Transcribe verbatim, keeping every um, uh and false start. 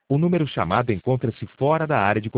O número chamado encontra-se fora da área de